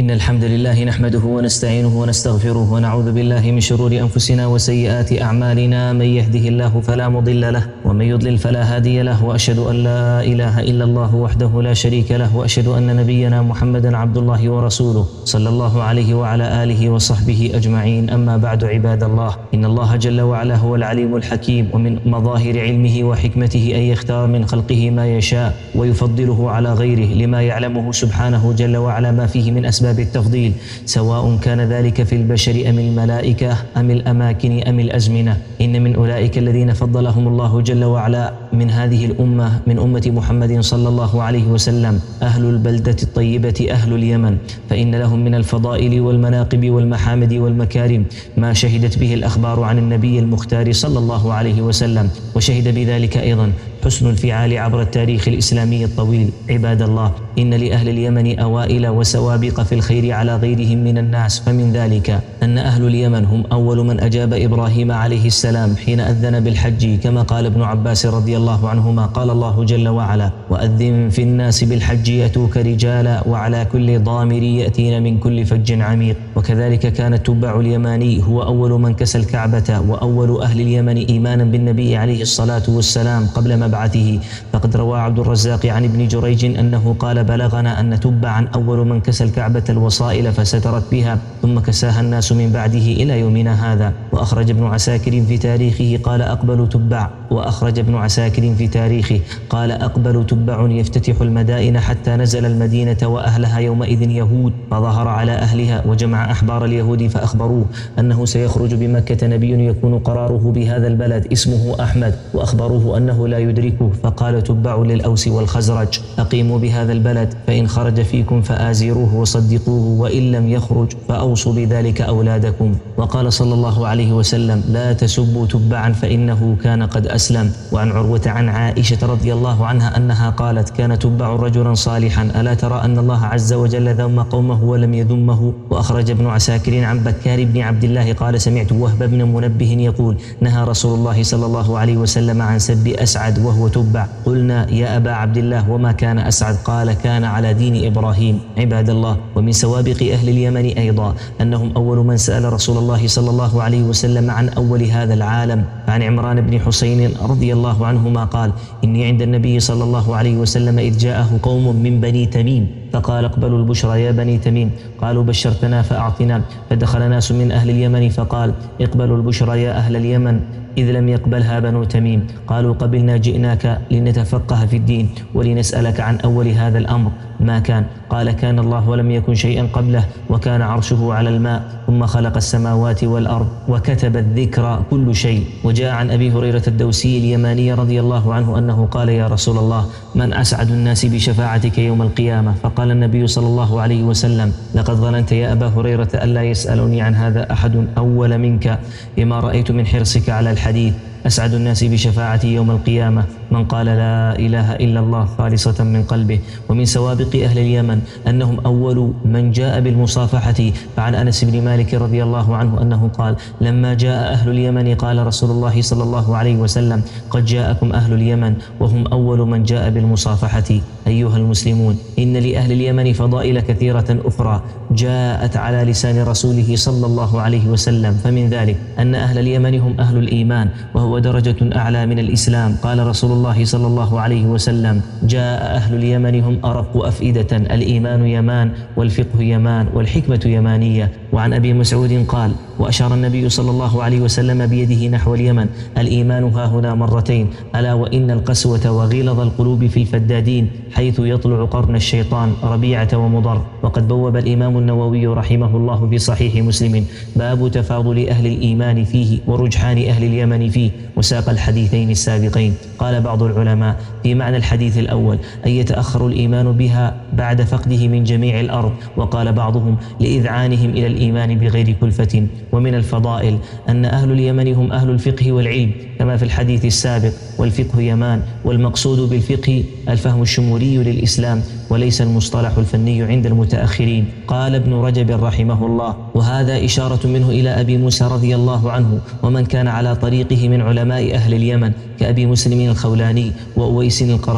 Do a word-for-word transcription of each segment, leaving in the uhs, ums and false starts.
إن الحمد لله نحمده ونستعينه ونستغفره ونعوذ بالله من شرور أنفسنا وسيئات أعمالنا. من يهده الله فلا مضل له ومن يضلل فلا هادي له، وأشهد أن لا إله إلا الله وحده لا شريك له، وأشهد أن نبينا محمدا عبد الله ورسوله صلى الله عليه وعلى آله وصحبه أجمعين. أما بعد، عباد الله، إن الله جل وعلا هو العليم الحكيم، ومن مظاهر علمه وحكمته أن يختار من خلقه ما يشاء ويفضله على غيره لما يعلمه سبحانه جل وعلا ما فيه من أسباب التفضيل، سواء كان ذلك في البشر أم الملائكة أم الأماكن أم الأزمنة. إن من أولئك الذين فضلهم الله جل وعلا من هذه الأمة من أمة محمد صلى الله عليه وسلم أهل البلدة الطيبة أهل اليمن، فإن لهم من الفضائل والمناقب والمحامد والمكارم ما شهدت به الأخبار عن النبي المختار صلى الله عليه وسلم، وشهد بذلك أيضا حسن الفعال عبر التاريخ الإسلامي الطويل. عباد الله، إن لأهل اليمن أوائل وسوابق في الخير على غيرهم من الناس، فمن ذلك أن أهل اليمن هم أول من أجاب إبراهيم عليه السلام حين أذن بالحج، كما قال ابن عباس رضي الله عنهما قال الله جل وعلا: وأذن في الناس بالحج يأتوك رجالا وعلى كل ضامر يأتين من كل فج عميق. وكذلك كان التبع اليماني هو أول من كسى الكعبة وأول أهل اليمن إيمانا بالنبي عليه الصلاة والسلام قبل مبعثه. فقد روى عبد الرزاق عن ابن جريج أنه قال: بلغنا أن تبعا أول من كسى الكعبة الوصائل فسترت بها، ثم كساها الناس من بعده إلى يومنا هذا. وأخرج ابن عساكر في تاريخه قال: أقبل تبع وأخرج ابن عساكر في تاريخه قال: أقبل تبع يفتتح المدائن حتى نزل المدينة وأهلها يومئذ يهود، فظهر على أهلها وجمع أحبار اليهود فأخبروه أنه سيخرج بمكة نبي يكون قراره بهذا البلد اسمه أحمد، وأخبروه أنه لا يدركه، فقال تبع للأوس والخزرج: أقيموا بهذا البلد، فإن خرج فيكم فآزروه وصدقوه، وإن لم يخرج فأوصوا بذلك أولادكم. وقال صلى الله عليه وسلم: لا تسبوا تبعا فإنه كان قد أسلم. وعن عروة عن عائشة رضي الله عنها أنها قالت: كان تبع رجلا صالحا، ألا ترى أن الله عز وجل ذم قومه ولم يذمه. وأخرج ابن عساكر عن بكار بن عبد الله قال: سمعت وهب بن منبه يقول: نهى رسول الله صلى الله عليه وسلم عن سب أسعد وهو تبع. قلنا: يا أبا عبد الله وما كان أسعد؟ قال: كان على دين إبراهيم. عباد الله، ومن سوابق أهل اليمن أيضا أنهم أول من سأل رسول الله صلى الله عليه وسلم عن أول هذا العالم. فعن عمران بن حسين رضي الله عنهما قال: إني عند النبي صلى الله عليه وسلم إذ جاءه قوم من بني تميم فقال: اقبلوا البشرى يا بني تميم. قالوا: بشرتنا فأعطنا. فدخل ناس من أهل اليمن فقال: اقبلوا البشرى يا أهل اليمن، إذ لم يقبلها بنو تميم. قالوا: قبلنا، جئناك لنتفقه في الدين ولنسألك عن أول هذا الأمر ما كان. قال: كان الله ولم يكن شيئا قبله، وكان عرشه على الماء، ثم خلق السماوات والأرض وكتب الذكر كل شيء. وجاء عن أبي هريرة الدوسي اليماني رضي الله عنه أنه قال: يا رسول الله، من أسعد الناس بشفاعتك يوم القيامة؟ فقال النبي صلى الله عليه وسلم: لقد ظننت يا أبا هريرة ألا يسألني عن هذا أحد أول منك، لما رأيت من حرصك على الحديث. أسعد الناس بشفاعتي يوم القيامة من قال لا إله إلا الله خالصة من قلبه. ومن سوابق أهل اليمن أنهم أول من جاء بالمصافحة. فعن أنس بن مالك رضي الله عنه أنه قال: لما جاء أهل اليمن قال رسول الله صلى الله عليه وسلم: قد جاءكم أهل اليمن وهم أول من جاء بالمصافحة. أيها المسلمون، إن لأهل اليمن فضائل كثيرة أخرى جاءت على لسان رسوله صلى الله عليه وسلم. فمن ذلك أن أهل اليمن هم أهل الإيمان، وهو درجة أعلى من الإسلام. قال رسول الله صلى الله عليه وسلم: جاء أهل اليمن هم أرق أفئدة، الإيمان يمان والفقه يمان والحكمة يمانية. وعن أبي مسعود قال: وأشار النبي صلى الله عليه وسلم بيده نحو اليمن: الإيمان ها هنا مرتين، ألا وإن القسوة وغلظ القلوب في الفدادين، حيث يطلع قرن الشيطان ربيعة ومضر. وقد بوب الإمام النووي رحمه الله في صحيح مسلم باب تفاضل أهل الإيمان فيه ورجحان أهل اليمن فيه، وساق الحديثين السابقين. قال بعض العلماء في معنى الحديث الأول أن يتأخر الإيمان بها بعد فقده من جميع الأرض، وقال بعضهم لإذعانهم إلى الإيمان بغير كلفة. ومن الفضائل أن أهل اليمن هم أهل الفقه والعلم، كما في الحديث السابق: والفقه يمان. والمقصود بالفقه الفهم الشمولي للإسلام، وليس المصطلح الفني عند المتأخرين. قال ابن رجب رحمه الله: وهذا إشارة منه إلى أبي موسى رضي الله عنه ومن كان على طريقه من علماء أهل اليمن كأبي مسلم الخولاني وأويس القرني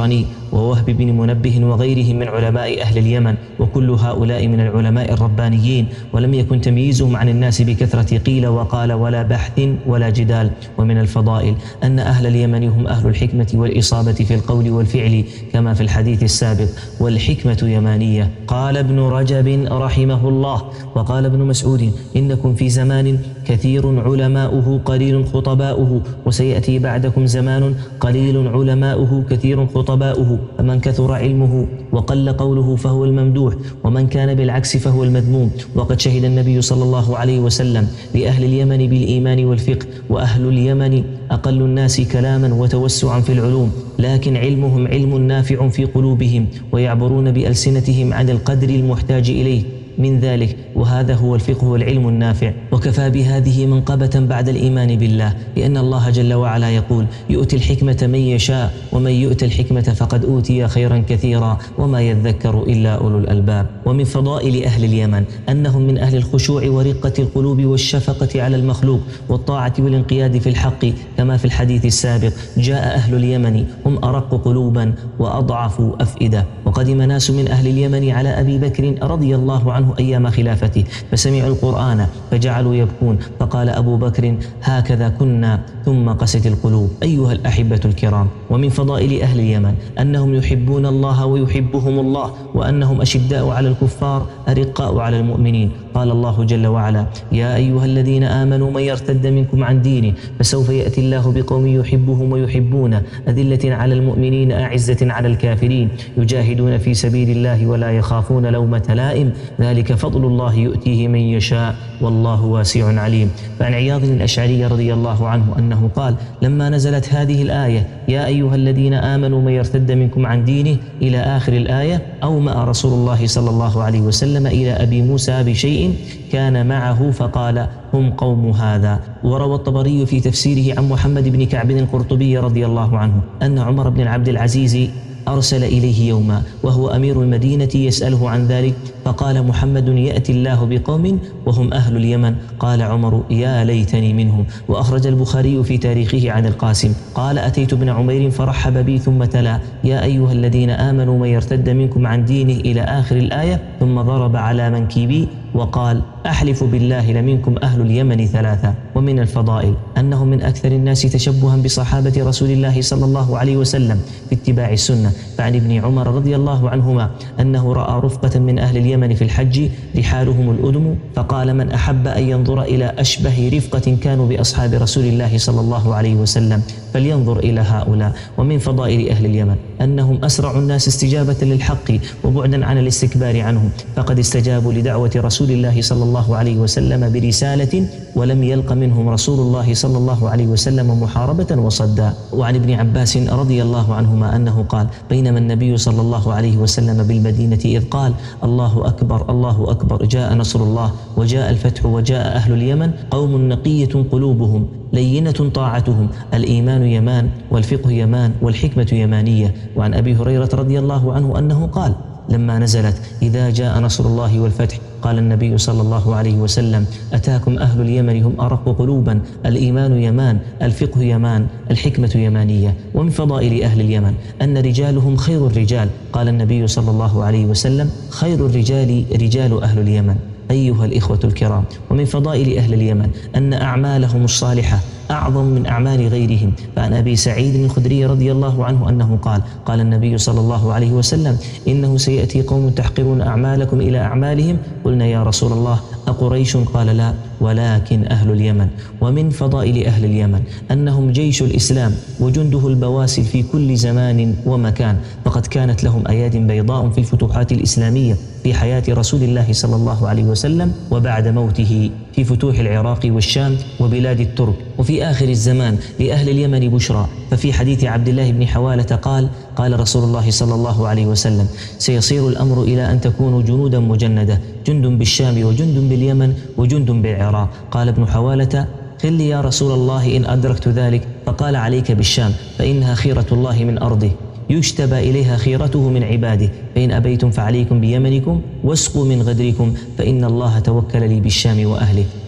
ووهب بن منبه وغيرهم من علماء أهل اليمن، وكل هؤلاء من العلماء الربانيين، ولم يكن تمييزهم عن الناس بكثرة قيل وقال ولا بحث ولا جدال. ومن الفضائل أن أهل اليمن هم أهل الحكمة والإصابة في القول والفعل كما في الحديث السابق، والحكمة يمانية. قال ابن رجب رحمه الله: وقال ابن مسعود: إنكم في زمان كثير علماؤه قليل خطباؤه، وسيأتي بعدكم زمان قليل علماؤه كثير خطباؤه، فمن كثر علمه وقل قوله فهو الممدوح، ومن كان بالعكس فهو المذموم. وقد شهد النبي صلى الله عليه وسلم لأهل اليمن بالإيمان والفقه، وأهل اليمن أقل الناس كلاما وتوسعا في العلوم، لكن علمهم علم نافع في قلوبهم، ويعبرون بألسنتهم عن القدر المحتاج إليه من ذلك، وهذا هو الفقه والعلم النافع. وكفى بهذه منقبة بعد الإيمان بالله، لأن الله جل وعلا يقول: يؤتي الحكمة من يشاء ومن يؤت الحكمة فقد أوتي خيرا كثيرا وما يذكر إلا أولو الألباب. ومن فضائل أهل اليمن أنهم من أهل الخشوع ورقة القلوب والشفقة على المخلوق والطاعة والانقياد في الحق، كما في الحديث السابق: جاء أهل اليمن هم أرق قلوبا وأضعف أفئدة. وقدم ناس من أهل اليمن على أبي بكر رضي الله عنه أيام خلافته، فسمعوا القرآن فجعلوا يبكون، فقال أبو بكر: هكذا كنا ثم قست القلوب. أيها الأحبة الكرام، ومن فضائل أهل اليمن أنهم يحبون الله ويحبهم الله، وأنهم أشداء على الكفار أرقاء على المؤمنين. قال الله جل وعلا: يا أيها الذين آمنوا من يرتد منكم عن دينه فسوف يأتي الله بقوم يحبهم ويحبونه، أذلة على المؤمنين أعزة على الكافرين، يجاهدون في سبيل الله ولا يخافون لومة لائم، ذلك فضل الله يؤتيه من يشاء والله واسع عليم. فعن عياض الأشعري رضي الله عنه أنه قال: لما نزلت هذه الآية: يا أيها الذين آمنوا من يرتد منكم عن دينه إلى آخر الآية، أومأ رسول الله صلى الله عليه وسلم إلى أبي موسى بشيء كان معه فقال: هم قوم هذا. وروى الطبري في تفسيره عن محمد بن كعب القرطبي رضي الله عنه أن عمر بن عبد العزيز أرسل إليه يوما وهو أمير المدينة يسأله عن ذلك، فقال محمد: يأتي الله بقوم وهم أهل اليمن. قال عمر: يا ليتني منهم. وأخرج البخاري في تاريخه عن القاسم قال: أتيت ابن عمير فرحب بي ثم تلا: يا أيها الذين آمنوا من يرتد منكم عن دينه إلى آخر الآية، ثم ضرب على منكبي وقال: أحلف بالله لمنكم أهل اليمن ثلاثة. ومن الفضائل أنهم من أكثر الناس تشبها بصحابة رسول الله صلى الله عليه وسلم في اتباع السنة. فعن ابن عمر رضي الله عنهما أنه رأى رفقة من أهل اليمن في الحج رحالهم الأدم، فقال: من أحب أن ينظر إلى أشبه رفقة كانوا بأصحاب رسول الله صلى الله عليه وسلم فلينظر إلى هؤلاء. ومن فضائل أهل اليمن أنهم أسرع الناس استجابة للحق وبعدا عن الاستكبار عنه، فقد استجابوا لدعوة رسول الله صلى الله عليه وسلم برسالة ولم يلق منهم رسول الله صلى الله عليه وسلم محاربة وصدا. وعن ابن عباس رضي الله عنهما أنه قال: بينما النبي صلى الله عليه وسلم بالمدينة إذ قال: الله أكبر الله أكبر، جاء نصر الله وجاء الفتح وجاء أهل اليمن قوم نقية قلوبهم لينة طاعتهم، الإيمان يمان والفقه يمان والحكمة يمانية. وعن أبي هريرة رضي الله عنه أنه قال: لما نزلت إذا جاء نصر الله والفتح قال النبي صلى الله عليه وسلم: أتاكم أهل اليمن هم أرق قلوبا، الإيمان يمان الفقه يمان الحكمة يمانية. ومن فضائل أهل اليمن أن رجالهم خير الرجال، قال النبي صلى الله عليه وسلم: خير الرجال رجال أهل اليمن. أيها الإخوة الكرام، ومن فضائل أهل اليمن أن أعمالهم الصالحة أعظم من أعمال غيرهم. فعن أبي سعيد الخدري رضي الله عنه أنه قال: قال النبي صلى الله عليه وسلم: إنه سيأتي قوم تحقرون أعمالكم إلى أعمالهم. قلنا: يا رسول الله أقريش؟ قال: لا، ولكن أهل اليمن. ومن فضائل أهل اليمن أنهم جيش الإسلام وجنده البواسل في كل زمان ومكان، فقد كانت لهم أياد بيضاء في الفتوحات الإسلامية في حياة رسول الله صلى الله عليه وسلم وبعد موته في فتوح العراق والشام وبلاد الترك. وفي آخر الزمان لأهل اليمن بشرى، ففي حديث عبد الله بن حوالة قال: قال رسول الله صلى الله عليه وسلم: سيصير الأمر إلى أن تكونوا جنودا مجندة، جند بالشام وجند باليمن وجند بالعراق. قال ابن حوالة: قل لي يا رسول الله إن أدركت ذلك. فقال: عليك بالشام فإنها خيرة الله من أرضه، يجتبى إليها خيرته من عباده، فإن أبيتم فعليكم بيمنكم واسقوا من غدركم، فإن الله توكل لي بالشام وأهله.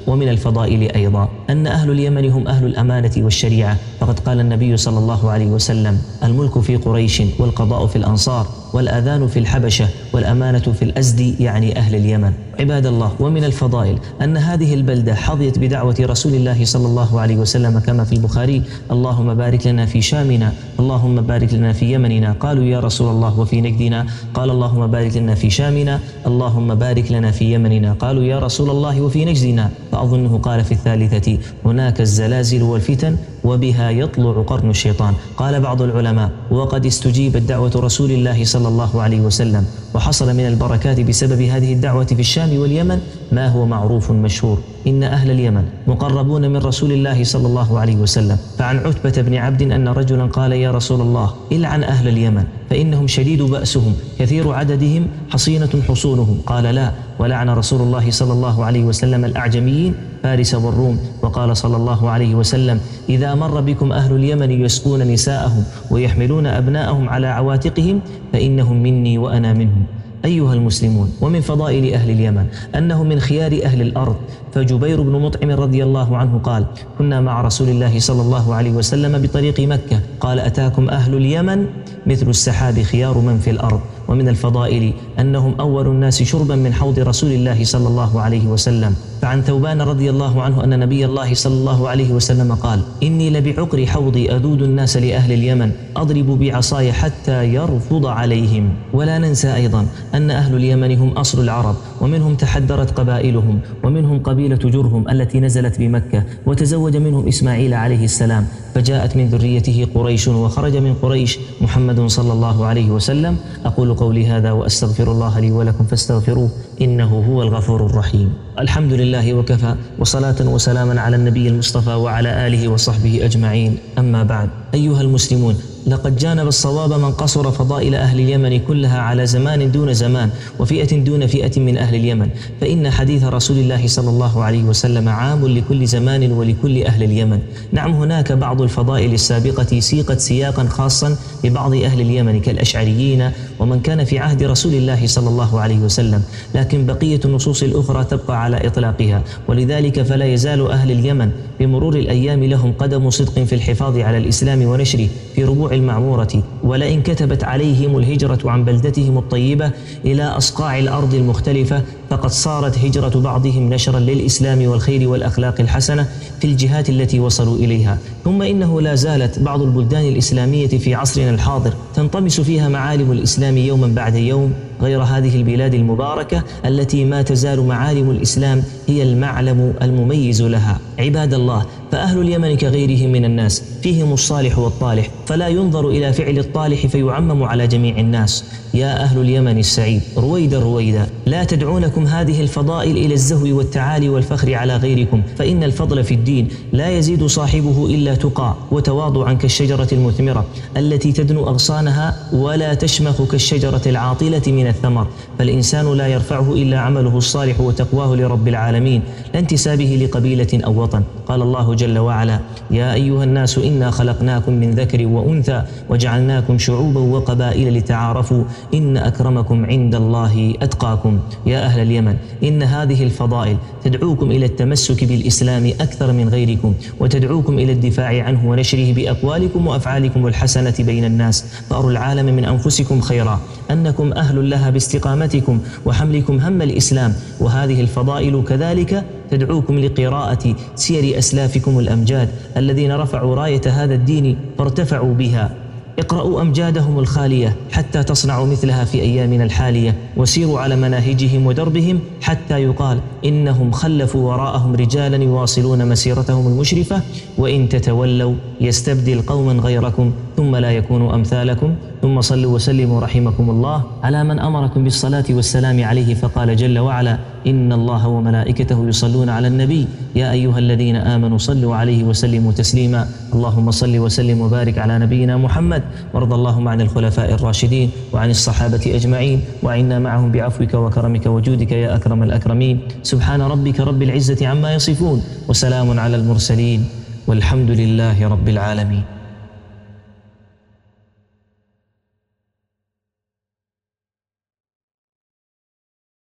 ومن الفضائل أيضا أن أهل اليمن هم أهل الأمانة والشريعة، فقد قال النبي صلى الله عليه وسلم: الملك في قريش والقضاء في الأنصار والآذان في الحبشة والأمانة في الأزد، يعني أهل اليمن. عباد الله، ومن الفضائل أن هذه البلدة حظيت بدعوة رسول الله صلى الله عليه وسلم كما في البخاري: اللهم بارك لنا في شامنا، اللهم بارك لنا في يمننا. قالوا يا رسول الله وفي نجدنا؟ قال اللهم بارك لنا في شامنا، اللهم بارك لنا في يمننا. قالوا يا رسول الله وفي نجدنا؟ فأظنه قال في الثالثة: هناك الزلازل والفتن وبها يطلع قرن الشيطان. قال بعض العلماء: وقد استجيبت دعوة رسول الله صلى الله عليه وسلم، وحصل من البركات بسبب هذه الدعوة في الشام واليمن ما هو معروف مشهور. إن أهل اليمن مقربون من رسول الله صلى الله عليه وسلم. فعن عتبة بن عبد أن رجلا قال: يا رسول الله، إلعن أهل اليمن فإنهم شديد بأسهم، كثير عددهم، حصينة حصونهم. قال: لا، ولعن رسول الله صلى الله عليه وسلم الأعجميين فارس والروم. وقال صلى الله عليه وسلم: إذا مر بكم أهل اليمن يسقون نساءهم ويحملون أبناءهم على عواتقهم فإنهم مني وأنا منهم. أيها المسلمون، ومن فضائل أهل اليمن أنهم من خيار أهل الأرض. فجبير بن مطعم رضي الله عنه قال: كنا مع رسول الله صلى الله عليه وسلم بطريق مكة، قال: أتاكم أهل اليمن مثل السحاب خيار من في الأرض. ومن الفضائل أنهم أول الناس شربا من حوض رسول الله صلى الله عليه وسلم. فعن ثوبان رضي الله عنه أن نبي الله صلى الله عليه وسلم قال: إني لبعقر حوضي أذود الناس لأهل اليمن، أضرب بعصاي حتى يرفض عليهم. ولا ننسى أيضا أن أهل اليمن هم أصل العرب، ومنهم تحدرت قبائلهم، ومنهم قبيلة جرهم التي نزلت بمكة، وتزوج منهم إسماعيل عليه السلام، فجاءت من ذريته قريش، وخرج من قريش محمد صلى الله عليه وسلم. أقول قولي هذا وأستغفر الله لي ولكم فاستغفروه إنه هو الغفور الرحيم. الحمد لله وكفى، وصلاة وسلاما على النبي المصطفى وعلى آله وصحبه أجمعين. أما بعد، أيها المسلمون، لقد جانب الصواب من قصر فضائل أهل اليمن كلها على زمان دون زمان وفئة دون فئة من أهل اليمن، فإن حديث رسول الله صلى الله عليه وسلم عام لكل زمان ولكل أهل اليمن. نعم، هناك بعض الفضائل السابقة سيقت سياقا خاصا ببعض أهل اليمن كالأشعريين ومن كان في عهد رسول الله صلى الله عليه وسلم، لكن بقية النصوص الأخرى تبقى على إطلاقها، ولذلك فلا يزال أهل اليمن بمرور الأيام لهم قدم صدق في الحفاظ على الإسلام ونشره في ربوع المعمورة. ولئن كتبت عليهم الهجرة عن بلدتهم الطيبة إلى أصقاع الأرض المختلفة فقد صارت هجرة بعضهم نشرا للإسلام والخير والأخلاق الحسنة في الجهات التي وصلوا إليها. ثم إنه لا زالت بعض البلدان الإسلامية في عصرنا الحاضر تنطمس فيها معالم الإسلام يوما بعد يوم، غير هذه البلاد المباركة التي ما تزال معالم الإسلام هي المعلم المميز لها. عباد الله، فأهل اليمن كغيرهم من الناس فيهم الصالح والطالح، فلا ينظر إلى فعل الطالح فيعمم على جميع الناس. يا أهل اليمن السعيد، رويدا رويدا، لا تدعونكم هذه الفضائل إلى الزهو والتعالي والفخر على غيركم، فإن الفضل في الدين لا يزيد صاحبه إلا تقى وتواضعا كالشجرة المثمرة التي تدنو أغصانها ولا تشمخ كالشجرة العاطلة من الثمر. فالإنسان لا يرفعه إلا عمله الصالح وتقواه لرب العالمين، لا انتسابه لقبيلة أو وطن. قال الله جل وعلا: يا أيها الناس إنا خلقناكم من ذكر وأنثى وجعلناكم شعوبا وقبائل لتعارفوا إن أكرمكم عند الله أتقاكم. يا أهل اليمن، إن هذه الفضائل تدعوكم إلى التمسك بالإسلام أكثر من غيركم، وتدعوكم إلى الدفاع عنه ونشره بأقوالكم وأفعالكم الحسنة بين الناس، فأروا العالم من أنفسكم خيرا أنكم أهل لها باستقامتكم وحملكم هم الإسلام. وهذه الفضائل كذلك تدعوكم لقراءة سير أسلافكم الأمجاد الذين رفعوا راية هذا الدين فارتفعوا بها. اقرأوا أمجادهم الخالية حتى تصنعوا مثلها في أيامنا الحالية، وسيروا على مناهجهم ودربهم حتى يقال إنهم خلفوا وراءهم رجالا يواصلون مسيرتهم المشرفة، وإن تتولوا يستبدل قوما غيركم ثم لا يكونوا أمثالكم. ثم صلوا وسلموا رحمكم الله على من أمركم بالصلاة والسلام عليه، فقال جل وعلا: إن الله وملائكته يصلون على النبي يا أيها الذين آمنوا صلوا عليه وسلموا تسليما. اللهم صل وسلم وبارك على نبينا محمد، وارض اللهم عن الخلفاء الراشدين وعن الصحابة أجمعين، وعنا معهم بعفوك وكرمك وجودك يا أكرم الأكرمين. سبحان ربك رب العزة عما يصفون، وسلام على المرسلين، والحمد لله رب العالمين.